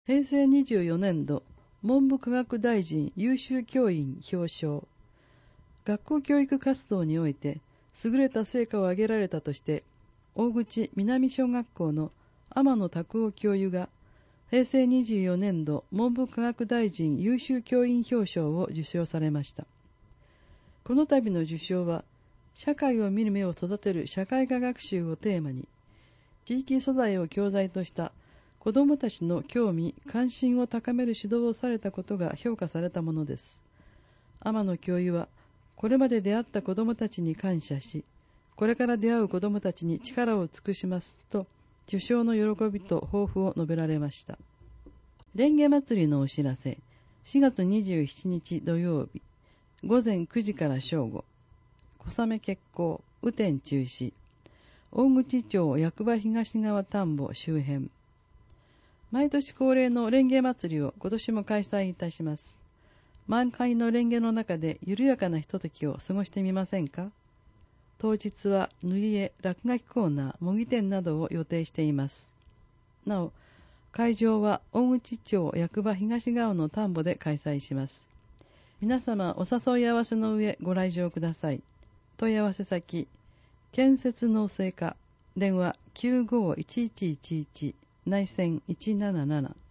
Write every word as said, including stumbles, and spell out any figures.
へいせいにじゅうよねんど文部科学大臣優秀教員表彰。学校教育活動において優れた成果を上げられたとして、大口南小学校の天野拓夫教諭がへいせいにじゅうよねんど文部科学大臣優秀教員表彰を受賞されました。この度の受賞は、社会を見る目を育てる社会科学習をテーマに、地域素材を教材とした子どもたちの興味・関心を高める指導をされたことが評価されたものです。天野教諭は、これまで出会った子どもたちに感謝し、これから出会う子どもたちに力を尽くしますと、受賞の喜びと抱負を述べられました。蓮華祭りのお知らせ。しがつにじゅうしちにち土曜日、ごぜんくじから正午、小雨決行、雨天中止、大口町役場東側田んぼ周辺。毎年恒例の蓮華祭りを今年も開催いたします。満開の蓮華の中で緩やかなひとときを過ごしてみませんか？当日は塗り絵、落書きコーナー、模擬店などを予定しています。なお、会場は大口町役場東側の田んぼで開催します。皆様お誘い合わせの上ご来場ください。問い合わせ先、建設農政課、電話 きゅうごいちいちいちいち 内線いちなななな